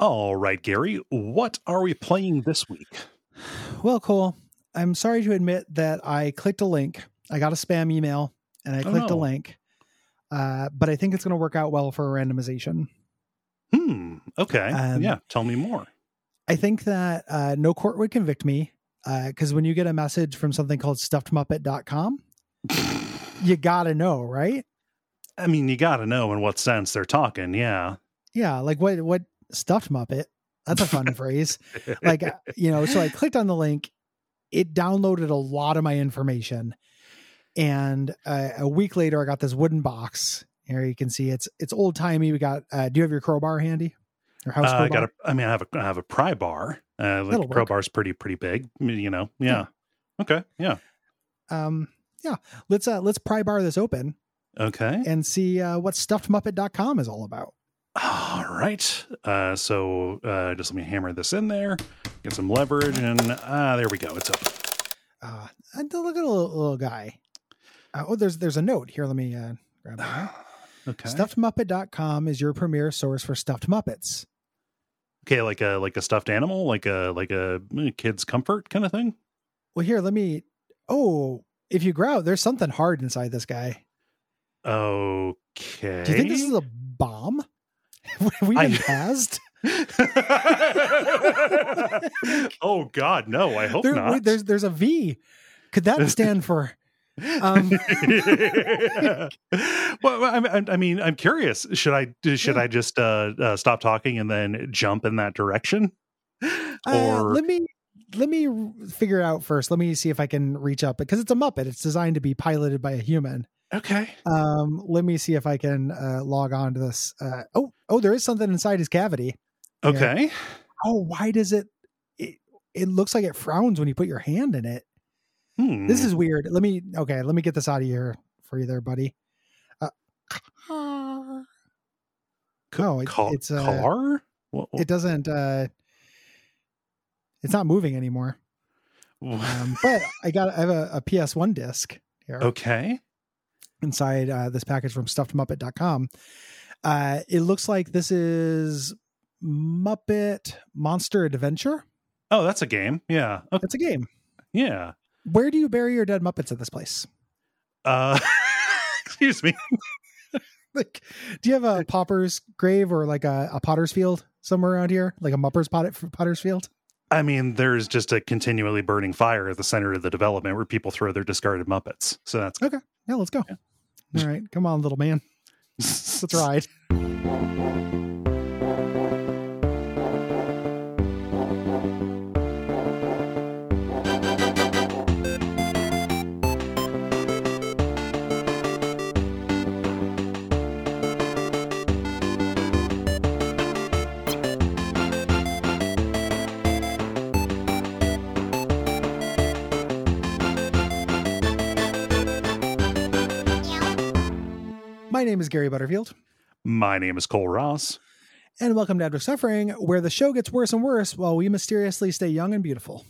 All right, Gary, what are we playing this week? Well, Cole, I'm sorry to admit that I clicked a link. I got a spam email and I clicked a link, but I think it's going to work out well for randomization. Okay. Yeah. Tell me more. I think that no court would convict me because when you get a message from something called stuffedmuppet.com, you got to know, right? I mean, you got to know in what sense they're talking. Yeah. Yeah. Like what stuffed Muppet? That's a fun phrase. Like, so I clicked on the link. It downloaded a lot of my information. And a week later, I got this wooden box. Here you can see it's old timey. We got, do you have your crowbar handy? Or house crowbar? I have a pry bar. Like crowbar's pretty big, Yeah. Okay. Yeah. Yeah. Let's pry bar this open. Okay. And see what stuffedmuppet.com is all about. All right. So just let me hammer this in there, get some leverage, and there we go. It's open. And look at a little guy. There's a note here. Let me grab that. Okay. Stuffedmuppet.com is your premier source for stuffed Muppets. Okay, like a stuffed animal, like a kid's comfort kind of thing. Well, here, let me. Oh, if you growl, there's something hard inside this guy. Okay. Do you think this is a bomb? We've been passed. Oh God, no! I hope not. Wait, there's a V. Could that stand for? Well, I mean, I'm curious. Should I just stop talking and then jump in that direction? Or let me figure it out first. Let me see if I can reach up because it's a Muppet. It's designed to be piloted by a human. Okay. Let me see if I can log on to this. Oh, there is something inside his cavity. Okay. Yeah. Oh, why does it looks like it frowns when you put your hand in it. This is weird. Let me get this out of here for you there, buddy. It's a car. It doesn't. It's not moving anymore. But I have a PS1 disc here. Okay. Inside this package from stuffedmuppet.com. It looks like this is Muppet Monster Adventure. Oh, that's a game. Yeah. Okay. That's a game. Yeah. Where do you bury your dead Muppets at this place? Excuse me. Like, do you have a pauper's grave or like a potter's field somewhere around here? Like a Muppers potter's field? I mean, there's just a continually burning fire at the center of the development where people throw their discarded Muppets. So that's okay. Yeah, let's go. Yeah. All right. Come on, little man. Let's ride. My name is Gary Butterfield. My name is Cole Ross. And welcome to Abject Suffering, where the show gets worse and worse while we mysteriously stay young and beautiful.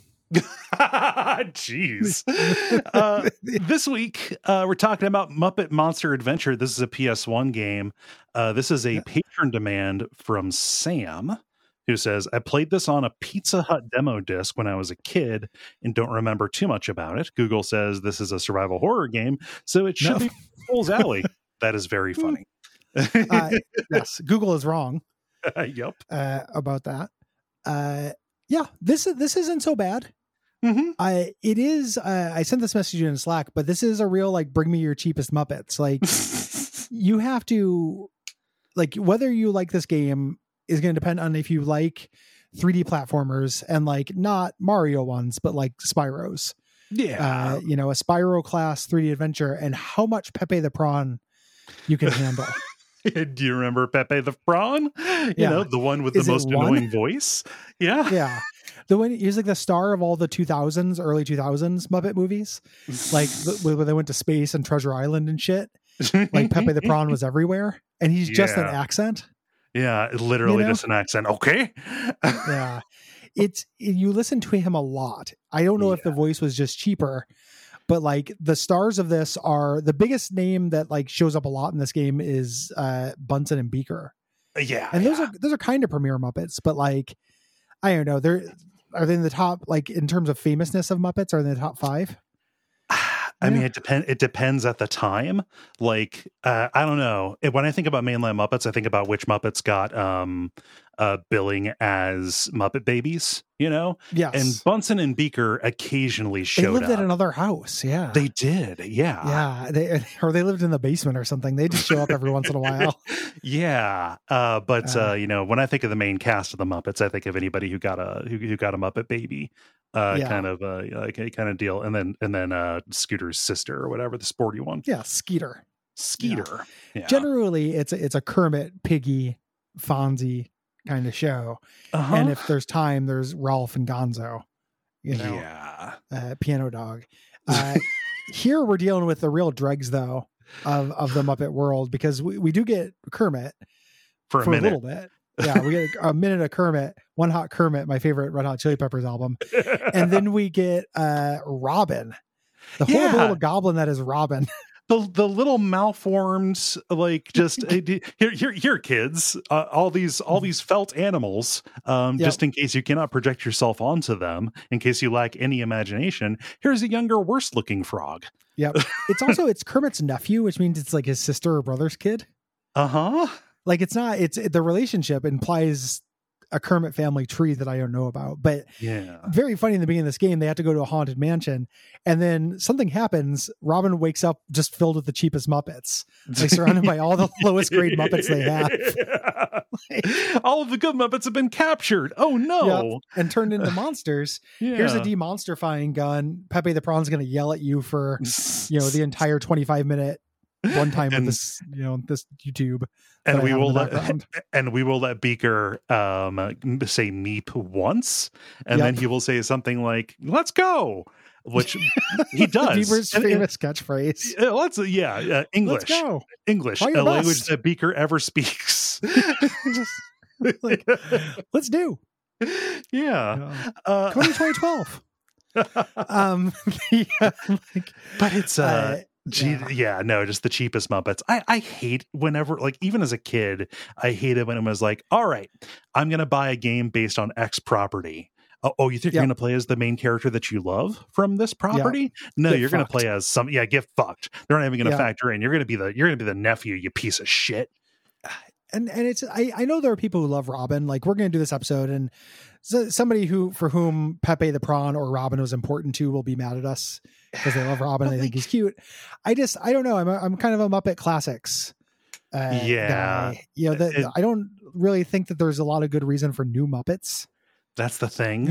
Jeez. This week, we're talking about Muppet Monster Adventure. This is a PS1 game. This is a patron demand from Sam, who says, I played this on a Pizza Hut demo disc when I was a kid and don't remember too much about it. Google says this is a survival horror game, so it should be Cole's alley. That is very funny. Yes, Google is wrong. Yep. About that. Yeah, this isn't so bad. Mm-hmm. It is. I sent this message in Slack, but this is a real like bring me your cheapest Muppets. Like you have to like whether you like this game is going to depend on if you like 3D platformers and like not Mario ones, but like Spyros. Yeah, a Spyro class 3D adventure and how much Pepe the Prawn you can handle. Do you remember Pepe the Prawn? The one with the most annoying voice. Yeah. Yeah. The one he's like the star of all the early 2000s Muppet movies. Like where they went to space and Treasure Island and shit. Like Pepe the Prawn was everywhere. And he's just an accent. Yeah. Literally just an accent. Okay. Yeah. You listen to him a lot. I don't know if the voice was just cheaper, but like the stars of this are the biggest name that like shows up a lot in this game is Bunsen and Beaker. Yeah, and those are kind of premiere Muppets, but like I don't know, are they in the top, like in terms of famousness of Muppets? Are they in the top 5? I mean, it depends at the time. Like, I don't know. When I think about mainline Muppets, I think about which Muppets got billing as Muppet Babies, you know? Yes. And Bunsen and Beaker occasionally showed up. They lived at another house. Yeah. They did. Yeah. Yeah. They lived in the basement or something. They just show up every once in a while. Yeah. But you know, when I think of the main cast of the Muppets, I think of anybody who got a Muppet Baby. Kind of deal, and then Scooter's sister or whatever, the sporty one. Yeah, Skeeter. Yeah. Generally, it's a Kermit, Piggy, Fonzie kind of show, and if there's time, there's Ralph and Gonzo. You know, Piano Dog. Here we're dealing with the real dregs though of the Muppet world, because we do get Kermit for a little bit. Yeah, we get a minute of Kermit, One Hot Kermit, my favorite Red Hot Chili Peppers album. And then we get Robin, the horrible little goblin that is Robin. The little malformed, like, just here kids, all these felt animals, just in case you cannot project yourself onto them, in case you lack any imagination, here's a younger, worse looking frog. Yep. It's Kermit's nephew, which means it's like his sister or brother's kid. Like it's the relationship implies a Kermit family tree that I don't know about, but very funny in the beginning of this game. They have to go to a haunted mansion, and then something happens. Robin wakes up just filled with the cheapest Muppets, like surrounded by all the lowest grade Muppets they have. All of the good Muppets have been captured. Oh no. And turned into monsters. Here's a demonsterifying gun. Pepe the Prawn's going to yell at you for, the entire 25-minute one time with this, this YouTube. And we will let Beaker say meep once, and then he will say something like "Let's go," which he does. Beaver's famous catchphrase. English. Let's go. English, a language that Beaker ever speaks. Like, let's do. Yeah. 2012. But it's just the cheapest Muppets. I hate whenever, like, even as a kid, I hated when it was like, all right, I'm going to buy a game based on X property. Oh, you think you're going to play as the main character that you love from this property? No, you're going to play as get fucked. They're not even going to factor in. You're going to be the nephew, you piece of shit. And it's, I know there are people who love Robin. Like, we're going to do this episode, and so somebody for whom Pepe the Prawn or Robin was important to will be mad at us because they love Robin and they think he's cute. I don't know. I'm kind of a Muppet Classics guy. I don't really think that there's a lot of good reason for new Muppets. That's the thing.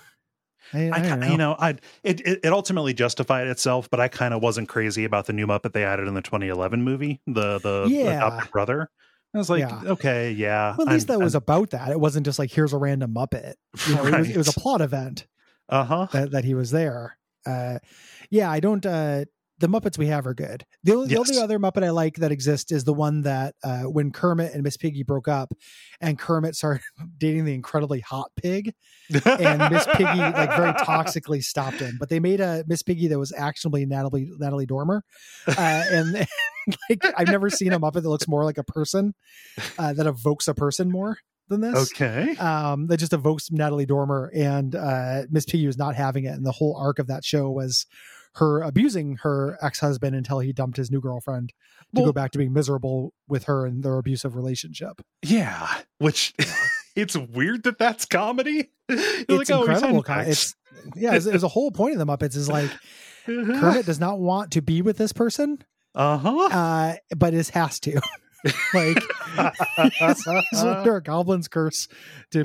It ultimately justified itself, but I kind of wasn't crazy about the new Muppet they added in the 2011 movie, the adopted brother. I was like, okay, yeah. Well, at least that was about that. It wasn't just like, here's a random Muppet. It was a plot event. That he was there. I don't. The Muppets we have are good. The only other Muppet I like that exists is the one that when Kermit and Miss Piggy broke up, and Kermit started dating the incredibly hot pig, and Miss Piggy like very toxically stopped him. But they made a Miss Piggy that was actually Natalie Dormer, and like I've never seen a Muppet that looks more like a person, that evokes a person more than this. Okay. That just evokes Natalie Dormer, and Miss Piggy was not having it, and the whole arc of that show was her abusing her ex-husband until he dumped his new girlfriend to go back to being miserable with her in their abusive relationship. Yeah, which it's weird that that's comedy. It's incredible. It's a whole point of the Muppets is like Kermit does not want to be with this person, but it has to. Like it's under a goblin's curse to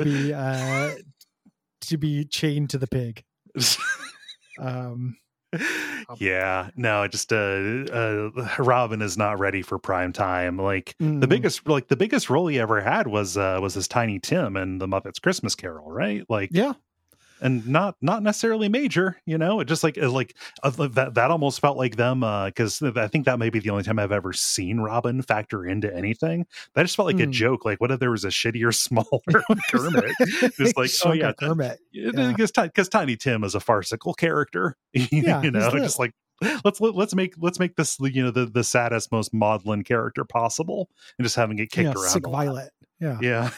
be chained to the pig. Robin is not ready for prime time. Like the biggest role he ever had was as Tiny Tim in the Muppets Christmas Carol, right? Like, and not necessarily major, it just that almost felt like them, because I think that may be the only time I've ever seen Robin factor into anything. That just felt like a joke. Like, what if there was a shittier, smaller Kermit? Just like, oh yeah, Kermit, because Tiny Tim is a farcical character. Just like let's make this the saddest, most maudlin character possible, and just having it kicked around. Sick Violet. Yeah. Yeah.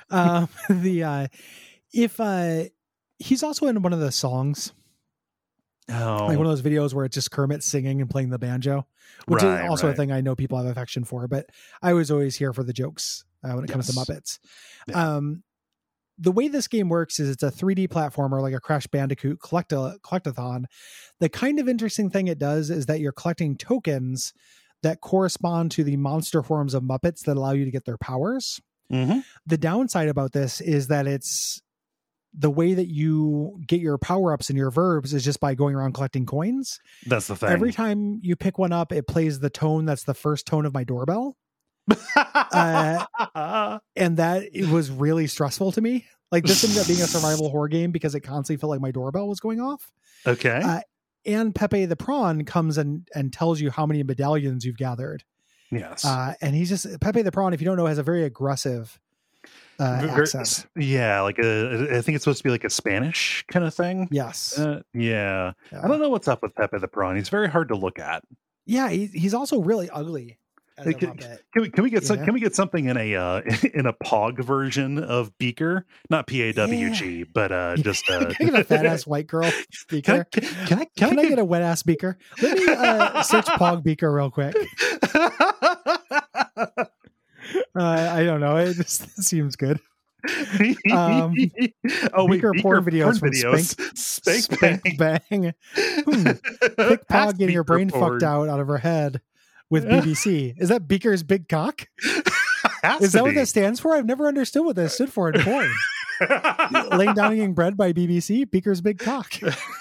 He's also in one of the songs, Oh, like one of those videos where it's just Kermit singing and playing the banjo, which is also a thing I know people have affection for, but I was always here for the jokes when it comes to Muppets. Yeah. The way this game works is it's a 3D platformer, like a Crash Bandicoot collectathon. The kind of interesting thing it does is that you're collecting tokens that correspond to the monster forms of Muppets that allow you to get their powers. Mm-hmm. The downside about this is that it's the way that you get your power-ups and your verbs is just by going around collecting coins. That's the thing. Every time you pick one up, it plays the tone that's the first tone of my doorbell. And that it was really stressful to me. Like, this ended up being a survival horror game because it constantly felt like my doorbell was going off. Okay. And Pepe the Prawn comes and tells you how many medallions you've gathered. Yes. And he's just, Pepe the Prawn, if you don't know, has a very aggressive accent. Yeah, like I think it's supposed to be like a Spanish kind of thing. Yes. Yeah. I don't know what's up with Pepe the Prawn. He's very hard to look at. Yeah, he's also really ugly. Can we get can we get something in a in a Pog version of Beaker? Not PAWG, but just can I get a fat ass white girl Beaker? Can I get a wet ass Beaker? Let me search Pog Beaker real quick. I don't know. It just seems good. Beaker porn videos from Spank Bang. Pick Pog getting your brain fucked out of her head with BBC. Is that Beaker's Big Cock? Is that what that stands for? I've never understood what that stood for in porn. Laying down eating bread by BBC, Beaker's Big Cock.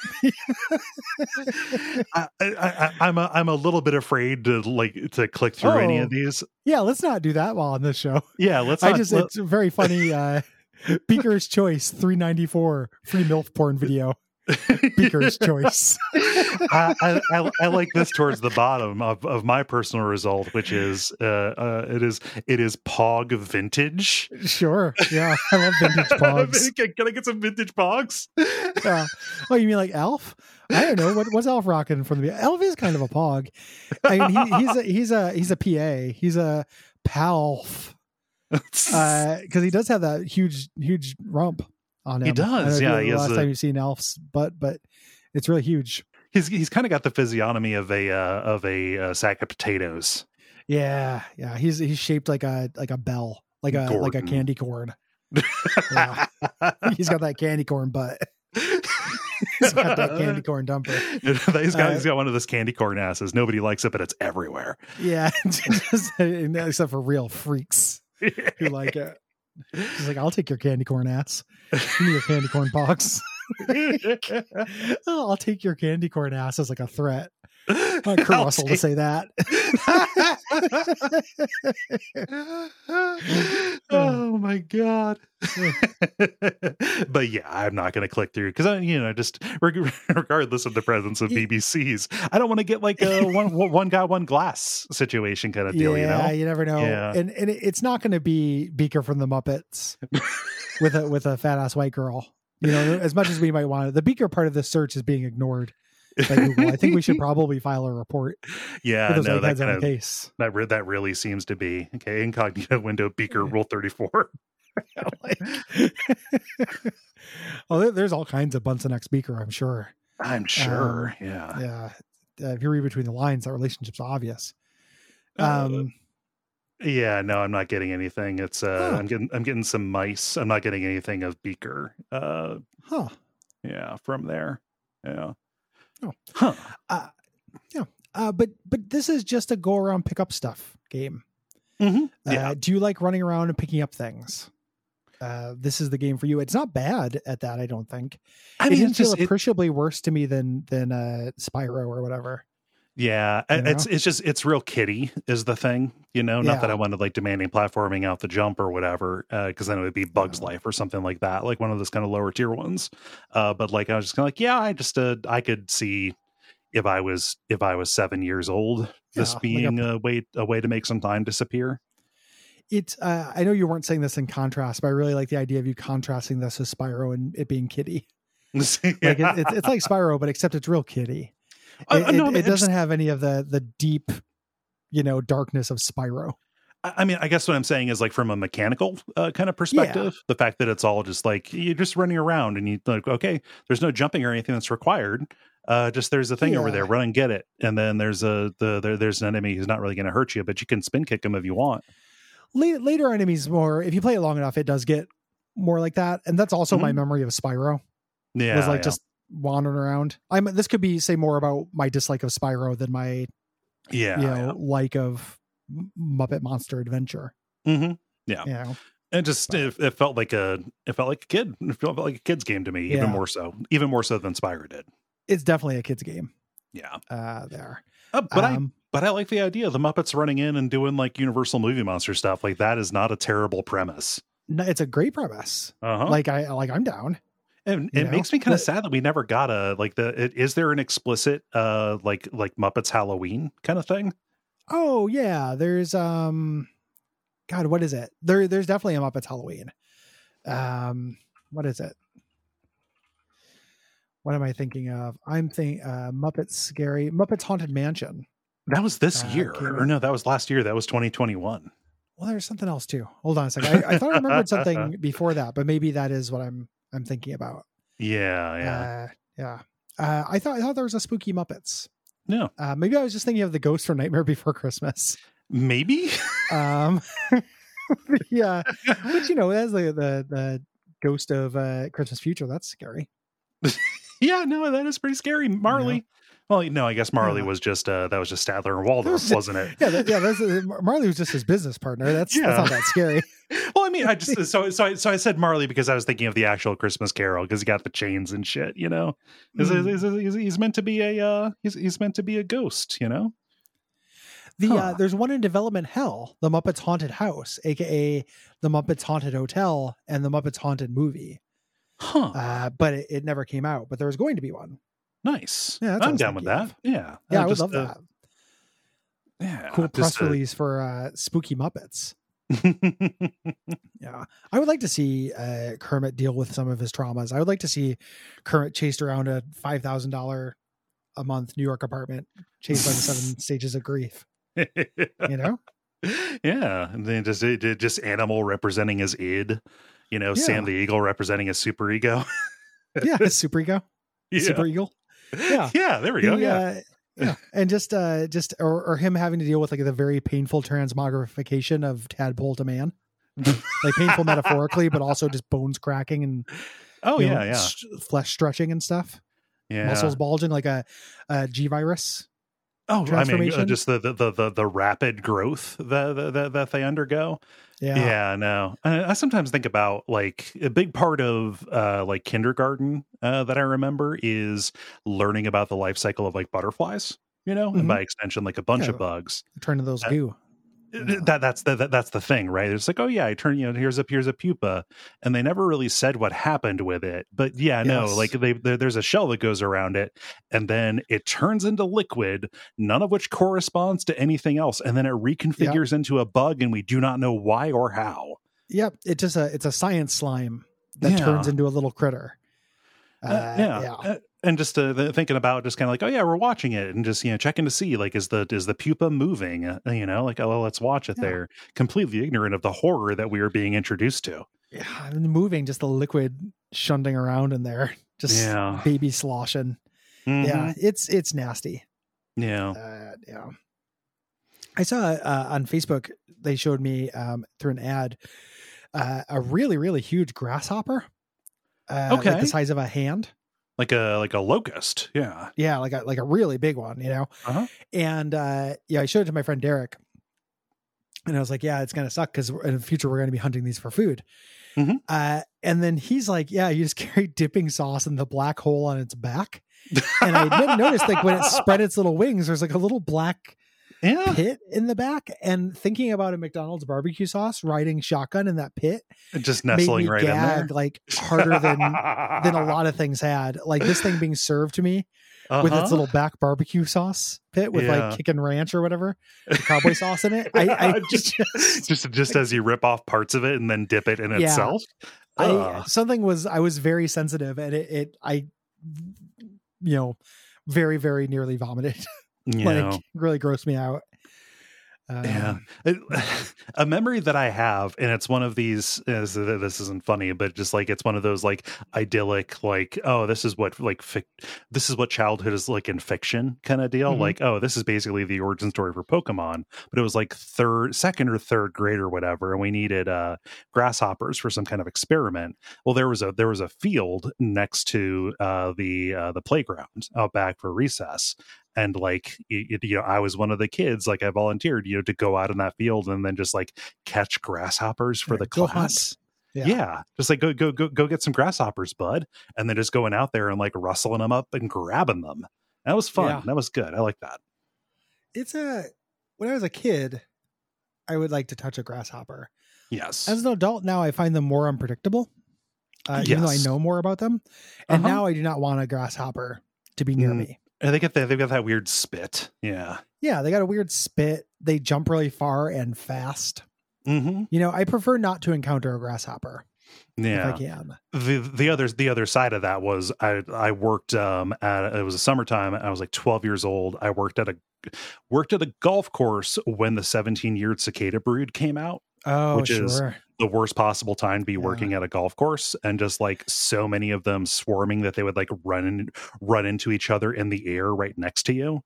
I'm a little bit afraid to click through any of these. Yeah, let's not do that while on this show. Yeah, let's. It's very funny. Beaker's Choice 394 free MILF porn video. Beaker's Choice. I like this towards the bottom of my personal result, which is it is Pog vintage. Sure, yeah, I love vintage Pogs. Can I get some vintage Pogs? Yeah. Oh, you mean like Elf? I don't know what's Elf rocking from the Elf is kind of a Pog. I mean, he's a PA. He's a palf because he does have that huge rump on him. He does, yeah. Last time you've seen Elf's butt, but it's really huge. He's kind of got the physiognomy of a sack of potatoes. Yeah. He's shaped like a bell, like a candy corn. Yeah. He's got that candy corn butt. He's got that candy corn dumper. He's got one of those candy corn asses. Nobody likes it, but it's everywhere. Yeah, except for real freaks who like it. He's like, I'll take your candy corn ass. Give me your candy corn box. I'll take your candy corn ass as like a threat. I want Kurt Russell to say that. Oh my god. But yeah, I'm not going to click through because just regardless of the presence of BBCs, I don't want to get like a one guy one glass situation kind of deal. Yeah, you never know. Yeah. And it's not going to be Beaker from the Muppets with a fat ass white girl. As much as we might want it, the Beaker part of the search is being ignored by Google. I think we should probably file a report. Yeah, no, that kind of case. That really seems to be okay. Incognito window Beaker Rule 34. There's all kinds of Bunsen X Beaker. I'm sure. Yeah. If you read between the lines, that relationship's obvious. Yeah, no, I'm not getting anything. It's I'm getting some mice. I'm not getting anything of Beaker. Yeah, from there. Yeah. Oh. Huh. But this is just a go around pick up stuff game. Mm-hmm. Yeah. Do you like running around and picking up things? This is the game for you. It's not bad at that, I don't think. It didn't feel appreciably worse to me than Spyro or whatever. Yeah, it's real kiddie is the thing, not that I wanted like demanding platforming out the jump or whatever, because then it would be Bugs Life or something like that, like one of those kind of lower tier ones. But like I was just kind of like, I could see if I was 7 years old, this being a way to make some time disappear. It's I know you weren't saying this in contrast, but I really like the idea of you contrasting this with Spyro and it being kiddie. Like it's like Spyro, but except it's real kiddie. It doesn't have any of the deep, darkness of Spyro. I mean, I guess what I'm saying is like from a mechanical kind of perspective, the fact that it's all just like you're just running around and you like, okay, there's no jumping or anything that's required. Just there's a thing over there, run and get it, and then there's there's an enemy who's not really going to hurt you, but you can spin kick him if you want. Later enemies more, if you play it long enough, it does get more like that, and that's also my memory of Spyro. Yeah, it was like just wandering around. This could be say more about my dislike of Spyro than my like of Muppet Monster Adventure. Mm-hmm. Yeah, it just it felt like a kid. It felt like a kid's game to me, even more so than Spyro did. It's definitely a kid's game. Yeah, there. But I like the idea of the Muppets running in and doing like Universal Movie Monster stuff. Like that is not a terrible premise. No, it's a great premise. Uh-huh. I'm down. And it makes me kind of sad that we never got is there an explicit like Muppets Halloween kind of thing? Oh yeah, there's God, what is it? There's definitely a Muppets Halloween. What is it? What am I thinking of? I'm thinking Muppets Haunted Mansion. That was this year, or no? That was last year. That was 2021. Well, there's something else too. Hold on a second. I thought I remembered something before that, but maybe that is what I'm thinking about. Yeah. I thought there was a Spooky Muppets. No. Maybe I was just thinking of the ghost from Nightmare Before Christmas. Maybe. Yeah, but that's the ghost of Christmas Future. That's scary. Yeah, no, that is pretty scary. Marley. Yeah. Well, no, I guess Marley was just that was just Statler and Waldorf, wasn't it? Yeah, Marley was just his business partner. That's not that scary. Well, I mean, I just so I said Marley because I was thinking of the actual Christmas Carol because he got the chains and shit. He's meant to be he's meant to be a ghost. There's one in development hell, the Muppets Haunted House, aka the Muppets Haunted Hotel, and the Muppets Haunted Movie. But it never came out. But there was going to be one. Nice. Yeah, I'm down with that. Yeah. I would love that. Yeah. Cool press release for Spooky Muppets. Yeah. I would like to see Kermit deal with some of his traumas. I would like to see Kermit chased around a $5,000 a month New York apartment, chased by the 7 stages of grief. Yeah. And then just animal representing his id, Sam the Eagle representing his super ego. Yeah, his super ego. Yeah. Super Eagle. Yeah. Yeah, there we go. Yeah. And just or him having to deal with like the very painful transmogrification of Tadpole to man. Like painful metaphorically, but also just bones cracking and flesh stretching and stuff. Yeah. Muscles bulging like a G virus. Oh, I mean, just the rapid growth that they undergo. Yeah, no. I sometimes think about like a big part of like kindergarten that I remember is learning about the life cycle of like butterflies, and by extension, like a bunch of bugs. Turn to those goo. That's the thing, right? It's like, oh yeah, I turn, here's a pupa, and they never really said what happened with it, but like there's a shell that goes around it, and then it turns into liquid, none of which corresponds to anything else, and then it reconfigures into a bug, and we do not know why or how. Yep, it's a science slime that turns into a little critter. And just thinking about just kind of like, oh yeah, we're watching it and just checking to see like is the pupa moving? Like, oh well, let's watch it. They're completely ignorant of the horror that we are being introduced to. Yeah, and moving, just the liquid shunting around in there, just baby sloshing. Mm-hmm. Yeah, it's nasty. Yeah, I saw on Facebook they showed me through an ad a really really huge grasshopper. Like the size of a hand. Like a locust. Yeah. Like a really big one, and I showed it to my friend Derek and I was like, yeah, it's going to suck because in the future we're going to be hunting these for food. Mm-hmm. And then he's like, yeah, you just carry dipping sauce in the black hole on its back. And I noticed like when it spread its little wings, there's like a little black pit in the back, and thinking about a McDonald's barbecue sauce riding shotgun in that pit, just nestling right in there, like harder than a lot of things had. Like this thing being served to me with its little back barbecue sauce pit with like Kickin' Ranch or whatever, the cowboy sauce in it. I just as you rip off parts of it and then dip it in itself. I was very sensitive, and I very very nearly vomited. Like really grossed me out. Yeah. A memory that I have, and it's one of these, this isn't funny, but just like, it's one of those like idyllic, like, oh, this is what like, this is what childhood is like in fiction kind of deal. Mhm. Like, oh, this is basically the origin story for Pokemon, but it was like second or third grade or whatever. And we needed grasshoppers for some kind of experiment. Well, there was a field next to the playground out back for recess. And like, I was one of the kids, like I volunteered, to go out in that field and then just like catch grasshoppers for the class. Yeah. Just like go get some grasshoppers, bud. And then just going out there and like rustling them up and grabbing them. That was fun. Yeah. That was good. I like that. When I was a kid, I would like to touch a grasshopper. Yes. As an adult now, I find them more unpredictable, even though I know more about them. And now I do not want a grasshopper to be near me. And they've got that weird spit. Yeah. Yeah, they got a weird spit. They jump really far and fast. Mm-hmm. I prefer not to encounter a grasshopper. Yeah, if I can. The other side of that was I worked it was a summertime. I was like 12 years old. I worked at a golf course when the 17-year cicada brood came out. Oh, which sure. is the worst possible time to be working at a golf course, and just like so many of them swarming that they would like run into each other in the air right next to you.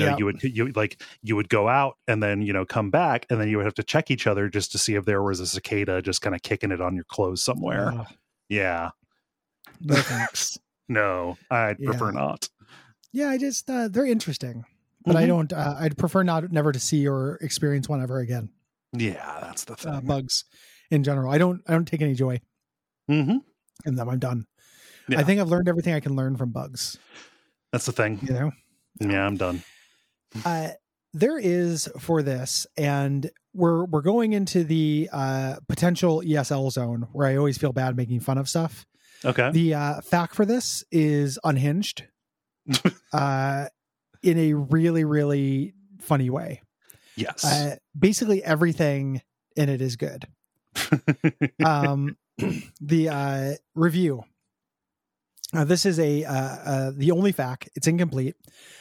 You would go out and then come back, and then you would have to check each other just to see if there was a cicada just kind of kicking it on your clothes somewhere. Yeah. No thanks. No, I'd prefer not. Yeah, I just they're interesting, but I don't. I'd prefer never to see or experience one ever again. Yeah, that's the thing. Bugs in general. I don't take any joy in them. I'm done. Yeah. I think I've learned everything I can learn from bugs. That's the thing. Yeah, I'm done. There is for this, and we're going into the potential ESL zone where I always feel bad making fun of stuff. Okay. The fact for this is unhinged in a really, really funny way. Yes. Basically everything in it is good. The review. This is the only fact. It's incomplete.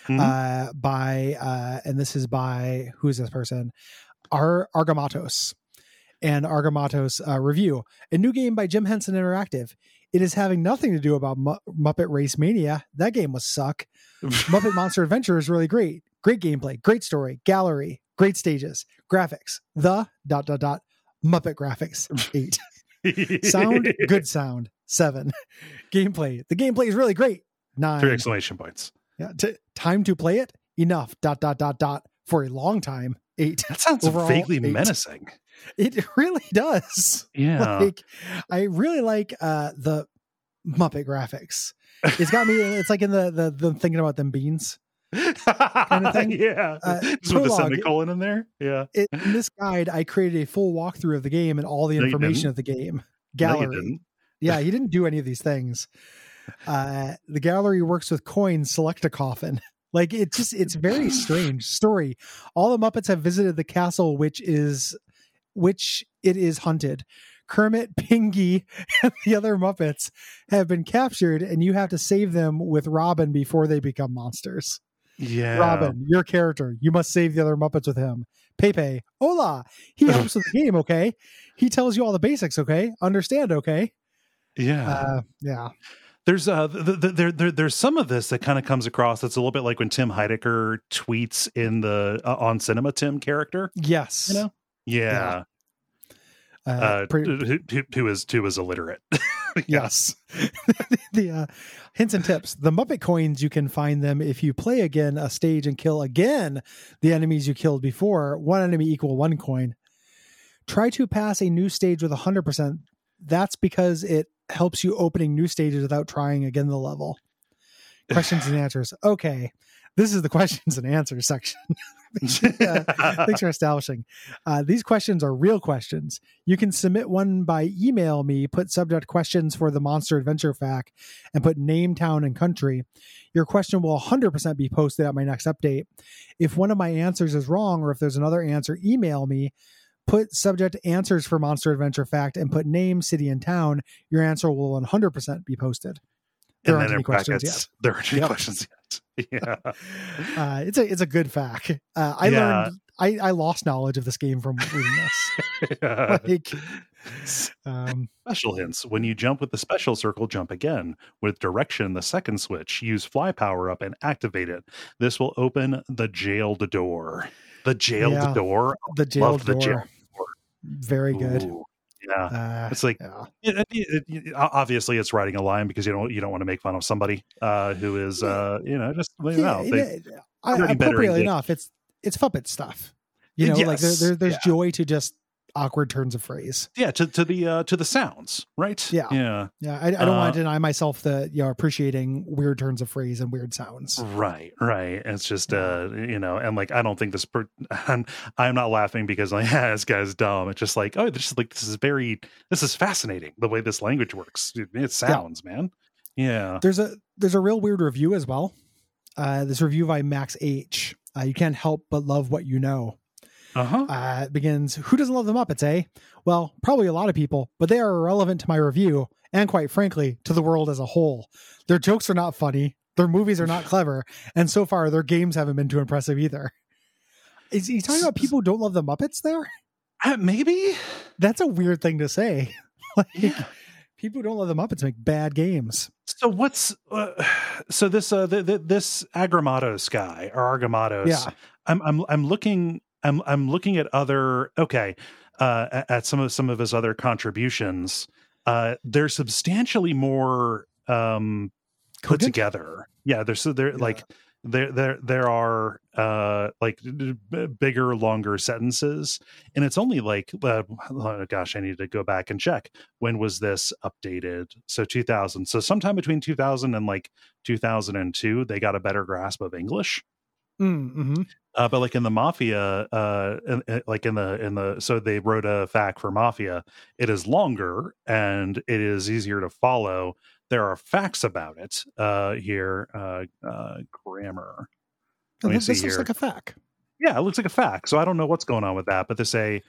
By and this is by, who's this person? Argamatos. And Argamatos review. A new game by Jim Henson Interactive. It is having nothing to do about Muppet Race Mania. That game was suck. Muppet Monster Adventure is really great. Great gameplay, great story, gallery, great stages, graphics. The ... Muppet graphics 8. Sound, good sound 7. Gameplay. The gameplay is really great 9. 3 exclamation points. Yeah. Time to play it enough ... for a long time 8. That sounds overall, vaguely 8. Menacing. It really does. Yeah. Like, I really like the Muppet graphics. It's got me. It's like in the thinking about them beans kind of thing. Yeah. Just with the semicolon in there. Yeah. In this guide, I created a full walkthrough of the game and all the information of the game. Gallery. Yeah, he didn't do any of these things. The gallery works with coins. Select a coffin. Like it's very strange story. All the Muppets have visited the castle, which it is haunted. Kermit, Pingy, and the other Muppets have been captured, and you have to save them with Robin before they become monsters. Yeah. Robin, your character. You must save the other Muppets with him. Pepe, hola. He helps with the game, okay? He tells you all the basics, okay? Understand, okay? Yeah. Yeah. There's there's some of this that kind of comes across that's a little bit like when Tim Heidecker tweets in the on Cinema Tim character. Yes. Yeah. Who is illiterate. Yes. The hints and tips. The Muppet coins, you can find them if you play again a stage and kill again the enemies you killed before. 1 enemy equal 1 coin. Try to pass a new stage with 100%. That's because it helps you opening new stages without trying again the level. Questions and answers. Okay. This is the questions and answers section. Thanks for establishing. These questions are real questions. You can submit one by email me, put subject questions for the Monster Adventure Fact, and put name, town, and country. Your question will 100% be posted at my next update. If one of my answers is wrong, or if there's another answer, email me. Put subject answers for Monster Adventure Fact and put name, city, and town. Your answer will 100% be posted. There aren't any questions yet. There aren't any questions yet. Yeah. It's a good fact. I I lost knowledge of this game from reading this. Like, special hints. When you jump with the special circle, jump again. With direction, the second switch, use fly power up and activate it. This will open the jailed door. The jailed door? The jailed door. The jailed door. Very good. Ooh, yeah. It's like, obviously it's writing a line because you don't want to make fun of somebody who is, just, appropriately enough, it's Muppet stuff. Like there's joy to just awkward turns of phrase. Yeah, to the sounds, right? Yeah. I don't want to deny myself the appreciating weird turns of phrase and weird sounds. Right. It's just and like I don't think this. I'm not laughing because like this guy's dumb. It's just like this is fascinating the way this language works. It sounds, man. Yeah. There's a real weird review as well. This review by Max H. You can't help but love what you know. It begins, who doesn't love the Muppets, eh? Well, probably a lot of people, but they are irrelevant to my review, and quite frankly, to the world as a whole. Their jokes are not funny, their movies are not clever, and so far, their games haven't been too impressive either. Is he talking about people who don't love the Muppets there? Maybe. That's a weird thing to say. People who don't love the Muppets make bad games. So what's this Agramatos guy or Argamatos? Yeah. I'm looking at other at some of his other contributions. They're substantially more put together. Yeah, there are like bigger, longer sentences, and it's only like gosh, I need to go back and check when was this updated. So 2000. So sometime between 2000 and like 2002, they got a better grasp of English. Mm-hmm. But like in the Mafia, so they wrote a FAQ for Mafia. It is longer and it is easier to follow. There are facts about it here. Grammar. This looks like a fact. Yeah, it looks like a fact. So I don't know what's going on with that, but they say,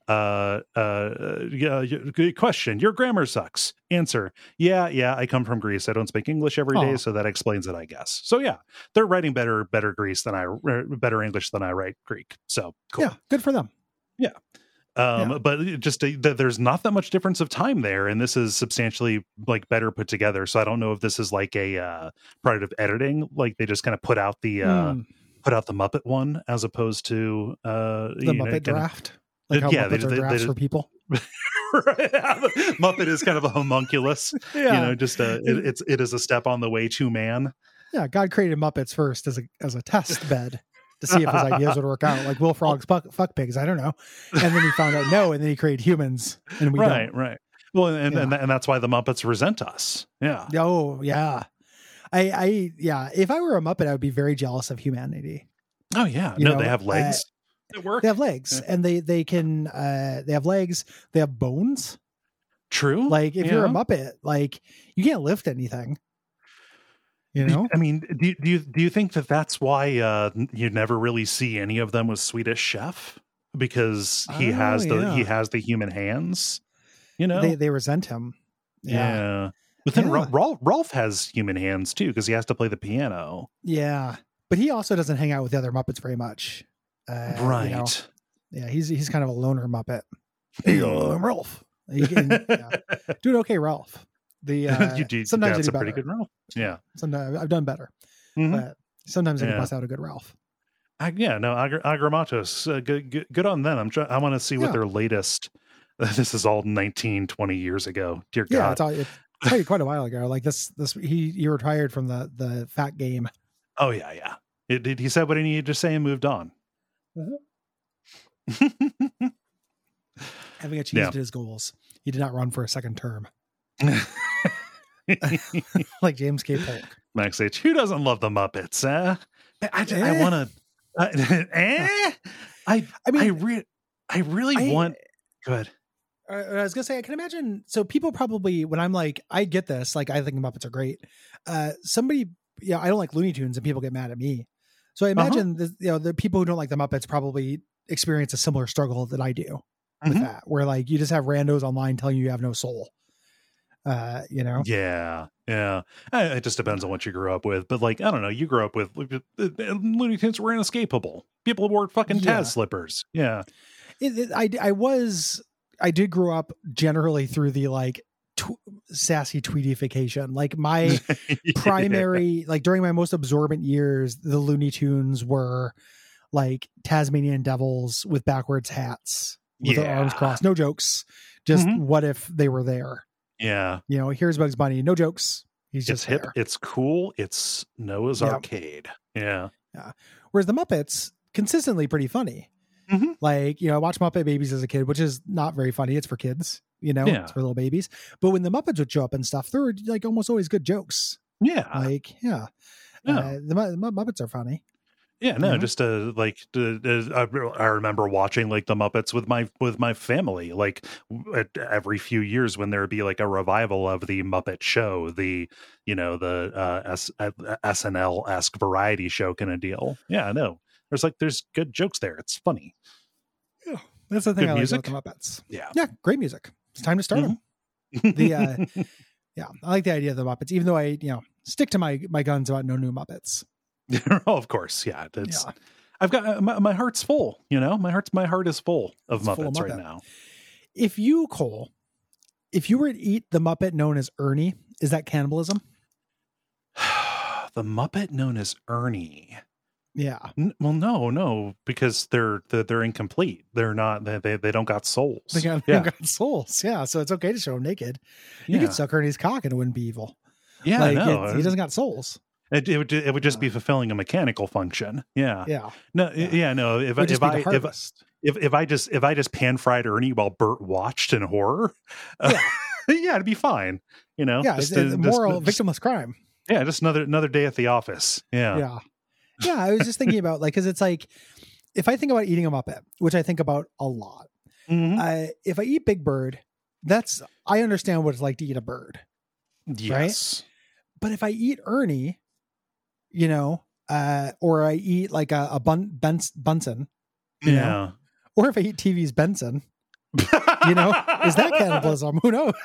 good question. Your grammar sucks. Answer. Yeah. I come from Greece. I don't speak English every day, so that explains it, I guess. So yeah, they're writing better English than I write Greek. So cool. Yeah, good for them. Yeah. But just there's not that much difference of time there, and this is substantially like better put together. So I don't know if this is like a product of editing, like they just kind of put out the Muppet one as opposed to the Muppet draft. Like how Muppets are drafts for people. Right. Muppet is kind of a homunculus. It is a step on the way to man. Yeah, God created Muppets first as a test bed to see if his ideas would work out, like Will Frog's fuck pigs. I don't know, and then he found out no, and then he created humans, and we don't. Right. Well, and that's why the Muppets resent us. Yeah. Oh yeah. If I were a Muppet, I would be very jealous of humanity. Oh yeah. They have legs. They have legs, and they can they have legs. They have bones. True. Like if you're a Muppet, like you can't lift anything. I mean, do you think that's why you never really see any of them with Swedish Chef, because he has the human hands. They resent him. Yeah. But then Rolf has human hands too, because he has to play the piano. Yeah, but he also doesn't hang out with the other Muppets very much. Right. Yeah, he's kind of a loner Muppet. Hey, I'm Ralph. Doing okay, Ralph. You do. Sometimes that's I do a pretty good Ralph. Yeah. Sometimes I've done better, but sometimes I can bust out a good Ralph. Agramatos, good on them. I want to see what their latest. This is all 19, 20 years ago. Dear God. It's probably quite a while ago. Like this he retired from the fat game. Oh yeah. He said what he needed to say and moved on. Mm-hmm. Having achieved his goals, he did not run for a second term. Like James K. Polk. Max H. Who doesn't love the Muppets? I want to. I really want. Good. I was gonna say, I can imagine. So people probably, when I'm like, I get this. Like, I think Muppets are great. I don't like Looney Tunes, and people get mad at me. So I imagine the people who don't like the Muppets probably experience a similar struggle that I do with that, where like you just have randos online telling you have no soul. Yeah. It just depends on what you grew up with. But like, I don't know, you grew up with Looney Tunes were inescapable. People wore fucking Taz slippers. Yeah. I did grow up generally through the like sassy tweetification. Like my primary, like during my most absorbent years, the Looney Tunes were like Tasmanian devils with backwards hats with their arms crossed. No jokes. Just what if they were there? Yeah. Here's Bugs Bunny. No jokes. He's just hip. there. It's cool. It's Noah's Arcade. Yeah. Whereas the Muppets, consistently pretty funny. Like, I watched Muppet Babies as a kid, which is not very funny. It's for kids, it's for little babies. But when the Muppets would show up and stuff, there were like almost always good jokes. Yeah. Like, the Muppets are funny. Yeah, no, just I remember watching like the Muppets with my family, like every few years when there would be like a revival of the Muppet Show, the SNL-esque variety show kind of deal. Yeah, no, there's good jokes there. It's funny. Yeah, that's the thing. Good music about the Muppets. Yeah, great music. It's time to start them. I like the idea of the Muppets, even though I stick to my guns about no new Muppets. Oh, of course. Yeah. I've got my heart's full, my heart is full of Muppets right now. If you were to eat the Muppet known as Ernie, is that cannibalism? The Muppet known as Ernie. Yeah. Well, no, because they're incomplete. They're not, they don't got souls. They don't got souls. Yeah. So it's okay to show them naked. You could suck Ernie's cock and it wouldn't be evil. Yeah. He doesn't got souls. It would just be fulfilling a mechanical function. Yeah. Yeah. No. Yeah. No. If I just pan fried Ernie while Bert watched in horror, it'd be fine. Yeah. Moral victimless crime. Yeah. Just another day at the office. Yeah. Yeah. Yeah. I was just thinking about because it's like if I think about eating a Muppet, which I think about a lot. If I eat Big Bird, I understand what it's like to eat a bird. Yes. Right? But if I eat Ernie, or I eat like a Bunsen, or if I eat TV's Benson, is that cannibalism? Who knows?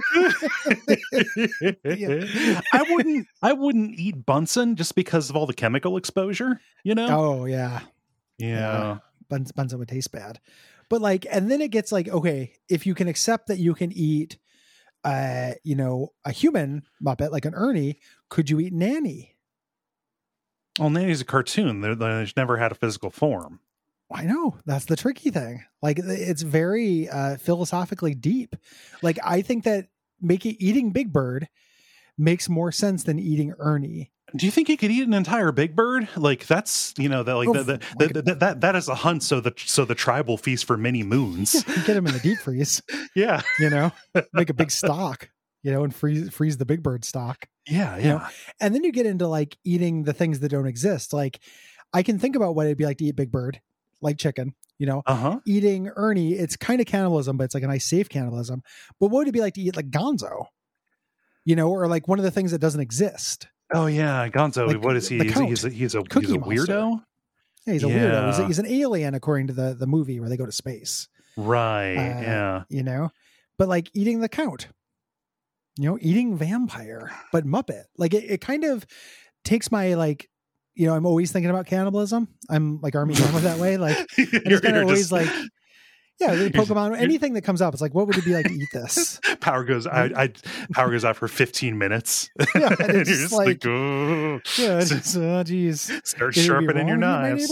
I wouldn't eat Bunsen just because of all the chemical exposure, Oh yeah. Bunsen would taste bad. But like, and then it gets like, okay, if you can accept that you can eat a human Muppet like an Ernie, could you eat Nanny? Well, Nanny's a cartoon. They've never had a physical form. I know. That's the tricky thing. Like, it's very philosophically deep. Like, I think that eating Big Bird makes more sense than eating Ernie. Do you think you could eat an entire Big Bird? Like that's that is a hunt. So the tribe will feast for many moons. Yeah, get them in the deep freeze. Yeah, make a big stock. And freeze the Big Bird stock. Yeah. And then you get into like eating the things that don't exist. Like I can think about what it'd be like to eat Big Bird, like chicken. Eating Ernie, it's kind of cannibalism, but it's like a nice safe cannibalism. But what would it be like to eat like Gonzo? Or like one of the things that doesn't exist. Oh yeah, Gonzo. Like, what is he? He's a weirdo. Yeah, he's a weirdo. He's an alien according to the movie where they go to space. Right. Yeah. But like eating the Count. Eating vampire, but Muppet. Like it kind of takes my like, I'm always thinking about cannibalism. I'm like Army Hammer that way. Like I'm just kind of always like, Pokemon, anything that comes up, it's like, what would it be like to eat this? Power goes out for 15 minutes. Yeah, and you're just like oh geez. Start sharpening your knives.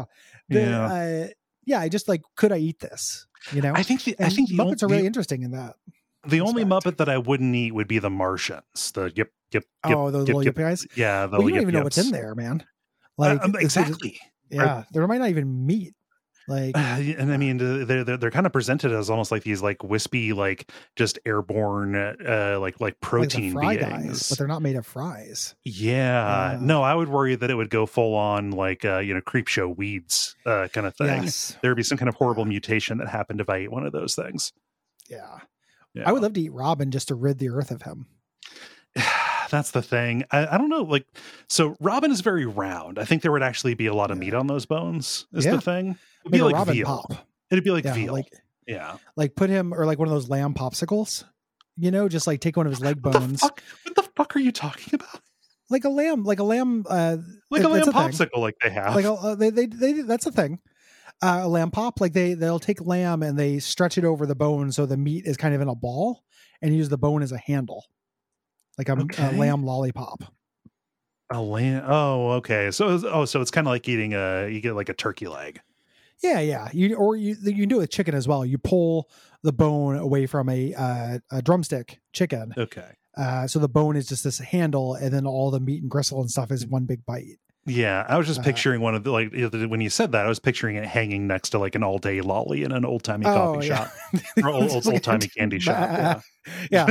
I just like, could I eat this? I think the Muppets are really interesting in that. The only Muppet that I wouldn't eat would be the Martians. The yip. Oh, those little yip guys? Yeah. You don't even know what's in there, man. Like exactly. There might not even meat. Like, and I mean, they're kind of presented as almost like these like wispy, like just airborne, like protein like beings, guys, but they're not made of fries. Yeah, no, I would worry that it would go full on like creep show weeds kind of thing. Yes. There'd be some kind of horrible mutation that happened if I ate one of those things. Yeah. I would love to eat Robin just to rid the earth of him. That's the thing. I don't know. Like, so Robin is very round. I think there would actually be a lot of meat on those bones. Is the thing. It'd be like Robin veal. pop. It'd be like veal. Like put him or like one of those lamb popsicles. you know, just like take one of his leg bones. What the fuck are you talking about? Like a lamb, like a lamb popsicle, like they have. Like they that's a thing. A lamb pop, like they'll take lamb and they stretch it over the bone so the meat is kind of in a ball, and use the bone as a handle, like a lamb lollipop. A lamb. Oh, okay. So it's kind of like eating you get like a turkey leg. Yeah. You can do it with chicken as well. You pull the bone away from a drumstick chicken. Okay. So the bone is just this handle, and then all the meat and gristle and stuff is one big bite. Yeah, I was just picturing one of the, like, when you said that, I was picturing it hanging next to like an all-day lolly in an old-timey coffee shop, or old-timey candy shop. Yeah.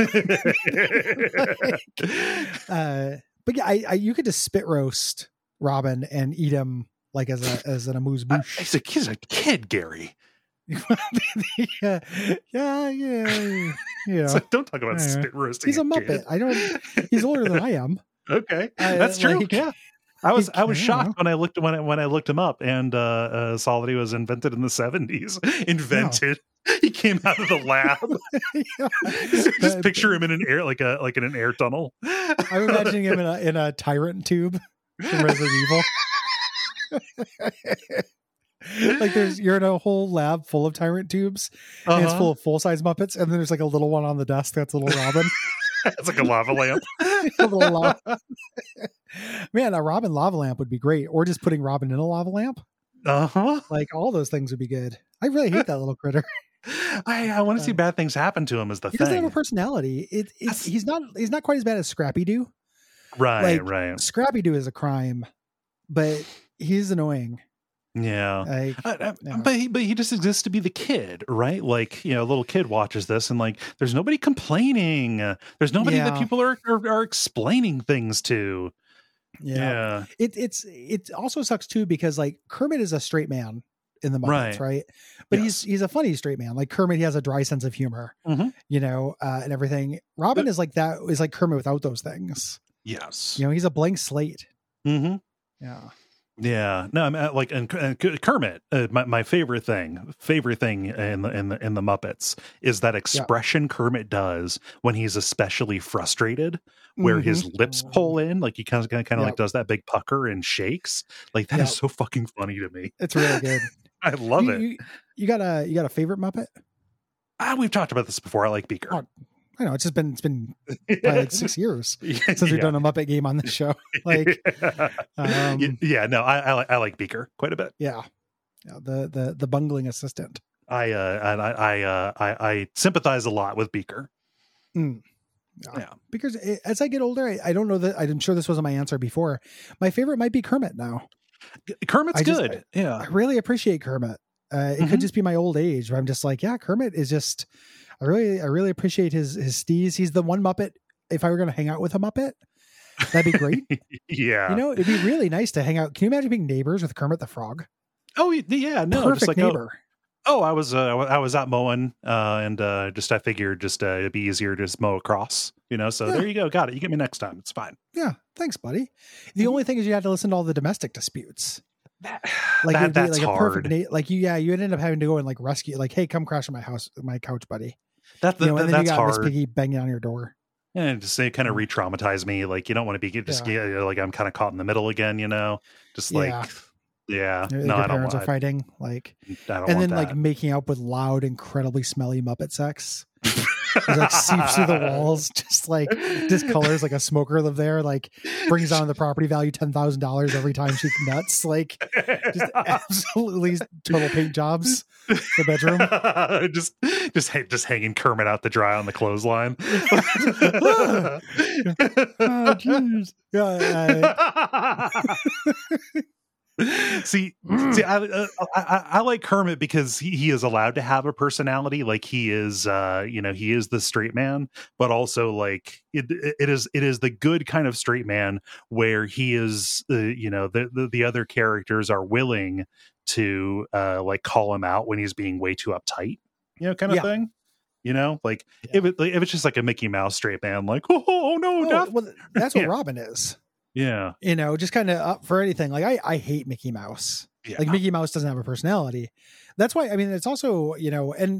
But yeah, you could just spit roast Robin and eat him like as an amuse-bouche. He's a kid, Gary. yeah. So don't talk about spit roasting. He's a Muppet. He's older than I am. Okay, that's true. Like, yeah. I was shocked when I looked him up, and saw that he was invented in the 70s. Invented. Yeah. He came out of the lab. Just picture him in an air like in an air tunnel. I'm imagining him in a tyrant tube from Resident Evil. Like you're in a whole lab full of tyrant tubes, and it's full of full-size Muppets, and then there's like a little one on the desk that's a little Robin. It's like a lava lamp. A little lava. Man, a Robin lava lamp would be great, or just putting Robin in a lava lamp. Like all those things would be good. I really hate that little critter. I want to see bad things happen to him. Is the he thing? Doesn't have a personality. He's not quite as bad as Scrappy Doo. Right. Scrappy Doo is a crime, but he's annoying. Yeah. But he just exists to be the kid, right? Like, a little kid watches this and like, there's nobody complaining. There's nobody that people are explaining things to. Yeah. It also sucks too, because like Kermit is a straight man in the Muppets, right? But he's a funny straight man. Like Kermit, he has a dry sense of humor, and everything. Robin is like that, is like Kermit without those things. Yes. He's a blank slate. Mm-hmm. Yeah. Yeah, no, I'm like, and Kermit. My favorite thing in the Muppets is that expression Kermit does when he's especially frustrated, where his lips pull in, like he kind of like does that big pucker and shakes. Like that is so fucking funny to me. It's really good. I love it. You got a favorite Muppet? We've talked about this before. I like Beaker. Oh, I know it's been probably like 6 years since we've done a Muppet game on this show. Like, I like Beaker quite a bit. Yeah, the bungling assistant. I sympathize a lot with Beaker. Yeah, because as I get older, I don't know that I'm sure this wasn't my answer before. My favorite might be Kermit now. Kermit's good. I really appreciate Kermit. It could just be my old age, but I'm just like, Kermit is just. I really appreciate his steez. He's the one Muppet. If I were going to hang out with a Muppet, that'd be great. Yeah. It'd be really nice to hang out. Can you imagine being neighbors with Kermit the Frog? Oh yeah. No, perfect just like neighbor. I was out mowing, and I figured it'd be easier to just mow across, so there you go. Got it. You get me next time. It's fine. Yeah. Thanks, buddy. The only thing is you have to listen to all the domestic disputes. That's like hard. You'd end up having to go and like rescue, like, hey, come crash at my couch, buddy. And then you that's got hard. Miss Piggy banging on your door. And just kind of re-traumatize me. Like you don't want to be like I'm kind of caught in the middle again. Just like I don't parents want. Are fighting like, and then like making out with loud, incredibly smelly Muppet sex. It like seeps through the walls, just discolors like a smoker lived there, like brings down the property value $10,000 every time she nuts, like just absolutely total paint jobs. The bedroom, just hanging Kermit out to dry on the clothesline. Oh, jeez. See, I like Kermit because he is allowed to have a personality. Like he is, he is the straight man, but also like it is the good kind of straight man where he is, the other characters are willing to like call him out when he's being way too uptight, kind of thing. If it's just like a Mickey Mouse straight man, like oh no, well, that's what Robin is. Yeah. Just kind of up for anything. Like I hate Mickey Mouse. Yeah. Like Mickey Mouse doesn't have a personality. That's why, it's also, and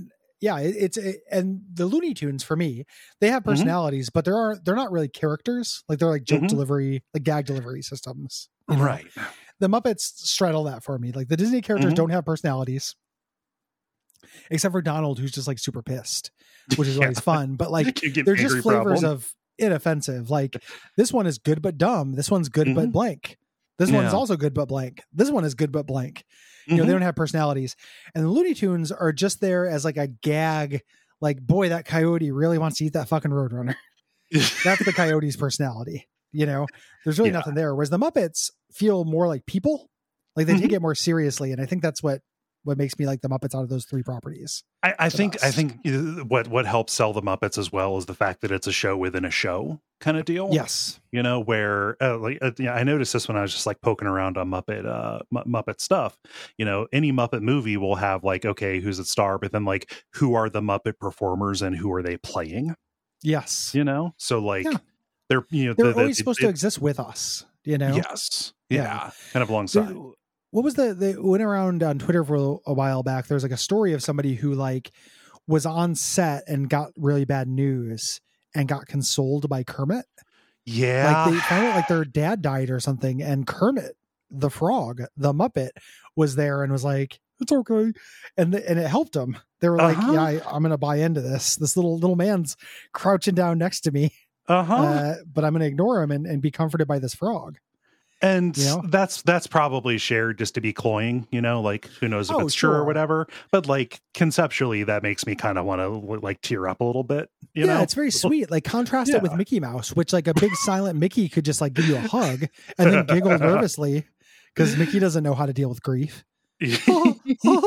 yeah, and the Looney Tunes for me, they have personalities, but they're not really characters. Like they're like joke delivery, like gag delivery systems. You know? Right. The Muppets straddle that for me. Like the Disney characters don't have personalities, except for Donald, who's just like super pissed, which is always fun. But like they're just flavors of inoffensive. Like this one is good but dumb. This one's good but blank. This one's also good but blank. This one is good but blank. You know, they don't have personalities. And the Looney Tunes are just there as like a gag. Like, boy, that coyote really wants to eat that fucking Roadrunner. That's the coyote's personality. You know, there's really nothing there. Whereas the Muppets feel more like people. Like they take it more seriously. And I think that's what makes me like the Muppets out of those three properties. I think what helps sell the Muppets as well is the fact that it's a show within a show kind of deal. Yes. You know, where I noticed this when I was just like poking around on Muppet stuff. You know, any Muppet movie will have like, okay, who's the star, but then like, who are the Muppet performers and who are they playing? Yes. You know, so like they're always supposed to exist with us. You know. Yes. Yeah. Kind of alongside. What was they went around on Twitter for a while back? There's like a story of somebody who like was on set and got really bad news and got consoled by Kermit. Yeah. Like they found out like their dad died or something, and Kermit the Frog, the Muppet, was there and was like, "It's okay," and it helped them. They were like, "Yeah, I'm going to buy into this. This little man's crouching down next to me, but I'm going to ignore him and be comforted by this frog." And that's probably shared just to be cloying, you know, like who knows if it's true or whatever. But like conceptually, that makes me kind of want to like tear up a little bit. You know, it's very sweet. Like contrast it with Mickey Mouse, which like a big silent Mickey could just like give you a hug and then giggle nervously because Mickey doesn't know how to deal with grief. You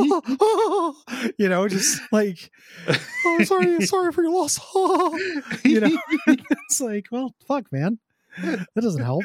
know, just like, "Oh, sorry for your loss." You know, it's like, well, fuck, man, that doesn't help.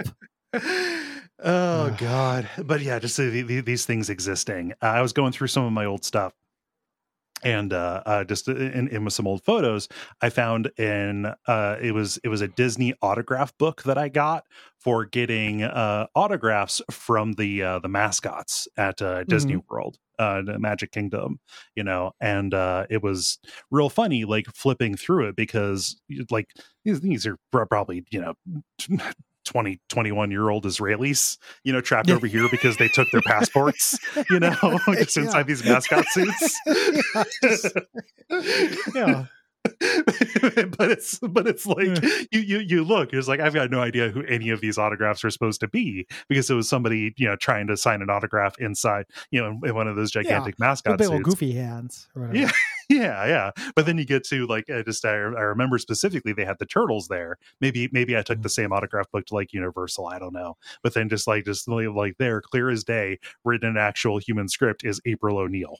Oh God. But yeah, just these things existing. I was going through some of my old stuff, and just in with some old photos, I found it was a Disney autograph book that I got for getting autographs from the mascots at Disney World, the Magic Kingdom, you know, and it was real funny, like flipping through it, because like these are probably, you know, 21-year-old Israelis, you know, trapped over here because they took their passports, you know, just inside these mascot suits. Yeah. but it's like you look, it's like, I've got no idea who any of these autographs are supposed to be, because it was somebody, you know, trying to sign an autograph inside, you know, in one of those gigantic mascot big suits. old goofy hands or whatever. Yeah. But then you get to like, I remember specifically they had the turtles there. Maybe I took the same autograph book to like Universal, I don't know. But then just there, clear as day, written in actual human script, is April O'Neil.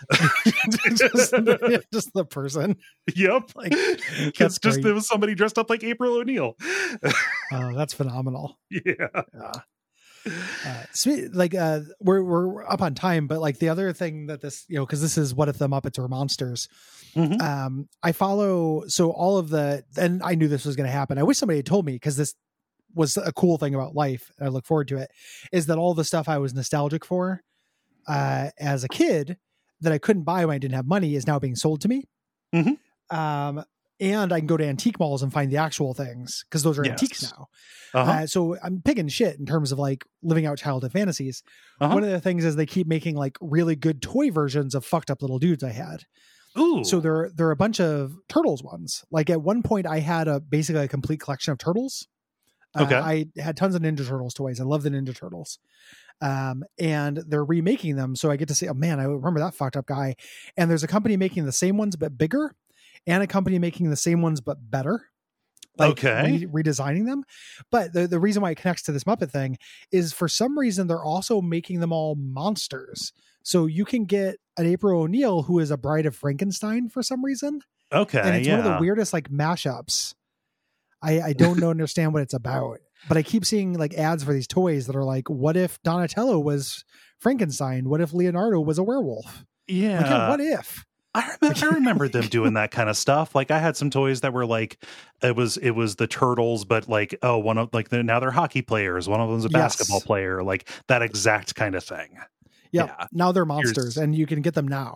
just the person. Yep. Like it's just there was somebody dressed up like April O'Neil. Oh, that's phenomenal. Yeah. Sweet. Like we're up on time, but like the other thing that this, you know, because this is What If the Muppets Were Monsters. I follow all of and I knew this was going to happen. I wish somebody had told me, because this was a cool thing about life, and I look forward to it, is that all the stuff I was nostalgic for as a kid that I couldn't buy when I didn't have money is now being sold to me. And I can go to antique malls and find the actual things, because those are antiques now. So I'm picking shit in terms of like living out childhood fantasies. One of the things is they keep making like really good toy versions of fucked up little dudes I had. Ooh. So there are a bunch of Turtles ones. Like at one point I had basically a complete collection of Turtles. I had tons of Ninja Turtles toys. I love the Ninja Turtles. And they're remaking them. So I get to say, oh man, I remember that fucked up guy. And there's a company making the same ones, but bigger, and a company making the same ones, but better. Like redesigning them. But the reason why it connects to this Muppet thing is, for some reason, they're also making them all monsters. So you can get an April O'Neil who is a bride of Frankenstein for some reason. Okay. And it's one of the weirdest like mashups. I don't understand what it's about, but I keep seeing like ads for these toys that are like, what if Donatello was Frankenstein? What if Leonardo was a werewolf? Yeah. Like, what if? I remember them doing that kind of stuff. Like I had some toys that were like, it was the Turtles, but like, oh, one of like now they're hockey players. One of them's a basketball player, like that exact kind of thing. Yeah. Now they're monsters, and you can get them now.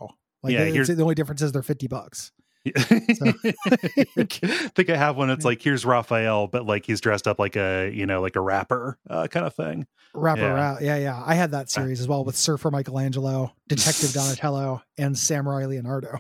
Like the only difference is they're $50. So. I think I have one. It's like, here's Raphael, but like he's dressed up like a, like a rapper kind of thing. Rapper, yeah. I had that series as well with Surfer Michelangelo, Detective Donatello, and Samurai Leonardo.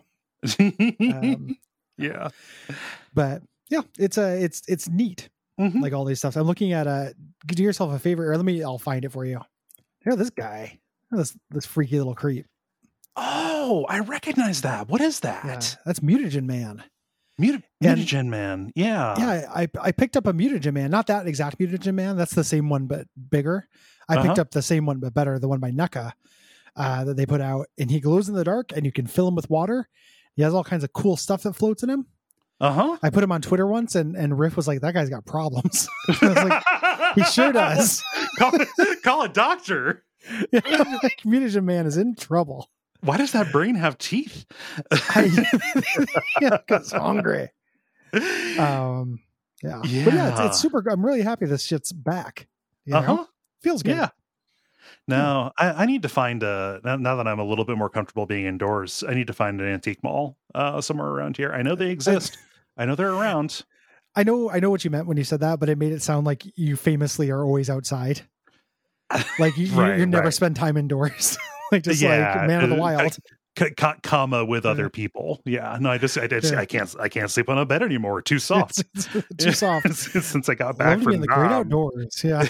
Yeah, but yeah, it's neat. Mm-hmm. Like all these stuff. I'm looking at do yourself a favor, or I'll find it for you. Here, this guy, this freaky little creep. Oh, I recognize that. What is that? Yeah, that's Mutagen Man. Mutagen Man. Yeah. Yeah, I picked up a Mutagen Man, not that exact Mutagen Man. That's the same one, but bigger. I picked up the same one, but better, the one by NECA that they put out. And he glows in the dark, and you can fill him with water. He has all kinds of cool stuff that floats in him. I put him on Twitter once, and Riff was like, that guy's got problems. I was like, he sure does. Call a doctor. Like, Mutagen Man is in trouble. Why does that brain have teeth? Because hungry. Yeah. But yeah, it's super good. I'm really happy this shit's back. You know? Feels good. Yeah. No, I need to find now that I'm a little bit more comfortable being indoors, I need to find an antique mall somewhere around here. I know they exist. I know they're around. I know what you meant when you said that, but it made it sound like you famously are always outside. Like you never spend time indoors. Like like man of the wild. Comma with other people. Yeah. No, I can't sleep on a bed anymore. Too soft. It's too soft. Since I got back from in the great outdoors. Yeah.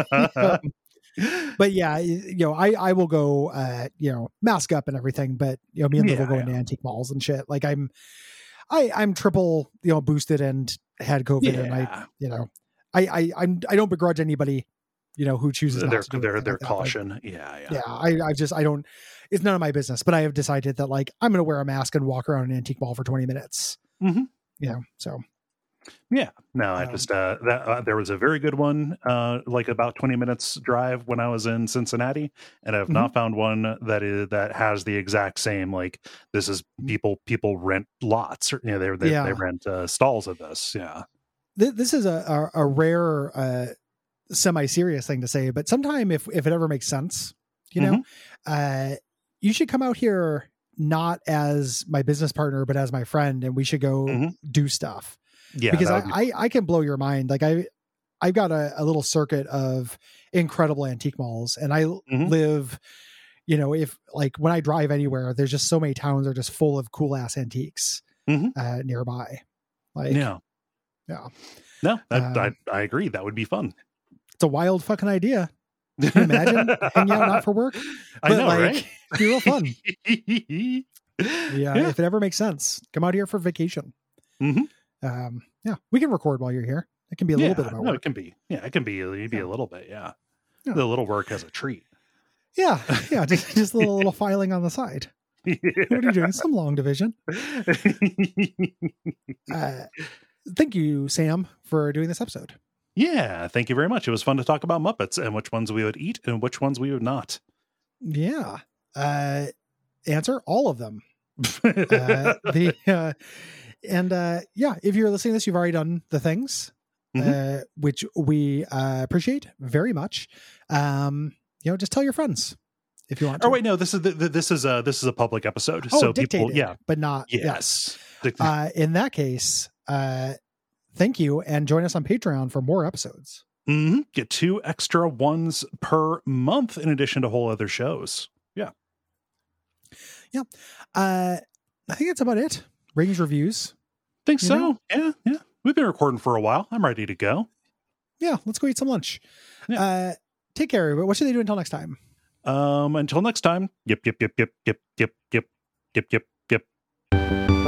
But yeah, I will go mask up and everything, but me and Liv will go into antique malls and shit. Like I'm triple boosted and had COVID, and I don't begrudge anybody who chooses not to do their caution. I don't, it's none of my business, but I have decided that like I'm going to wear a mask and walk around an antique mall for 20 minutes. So yeah, no, I just there was a very good one like about 20 minutes drive when I was in Cincinnati, and I've not found one that has the exact same, like, this is people rent lots, or they rent stalls of this. This is a rare semi-serious thing to say, but sometime if it ever makes sense, you should come out here not as my business partner but as my friend, and we should go do stuff. Because I can blow your mind. Like I've got a little circuit of incredible antique malls, and I live, if like when I drive anywhere, there's just so many towns that are just full of cool ass antiques nearby. Like, no, I agree. That would be fun. It's a wild fucking idea. Can you imagine hanging out not for work? But I know, right? It'd be real fun. Yeah, if it ever makes sense, come out here for vacation. We can record while you're here. It can be a little bit about work. It can be. Yeah, it can be. It'd be a little bit. Yeah. The little work as a treat. Yeah. Just a little filing on the side. What are you doing? Some long division. Thank you, Sam, for doing this episode. Yeah, thank you very much. It was fun to talk about Muppets and which ones we would eat and which ones we would not. Yeah. Answer all of them. If you're listening to this, you've already done the things, which we appreciate very much. Just tell your friends if you want to. Oh wait, no, this is a public episode. So dictated, people, but not. Yes. In that case, thank you, and join us on Patreon for more episodes. Get 2 extra ones per month in addition to whole other shows. Yeah. I think that's about it. Ratings, reviews. Think so. Yeah. We've been recording for a while. I'm ready to go. Yeah, let's go eat some lunch. Yeah. Take care, everybody. What should they do until next time? Until next time. Yep.